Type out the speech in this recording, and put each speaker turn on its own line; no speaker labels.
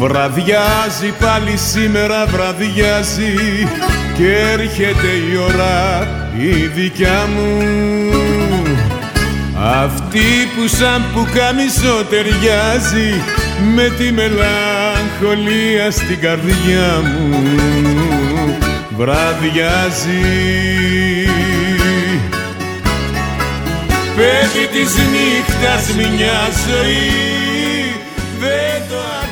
Βραδιάζει πάλι σήμερα, βραδιάζει και έρχεται η ώρα η δικιά μου, αυτή που σαν πουκάμισο ταιριάζει με τη μελαγχολία στην καρδιά μου. Βραδιάζει, παιδί της νύχτας μια ζωή δεν το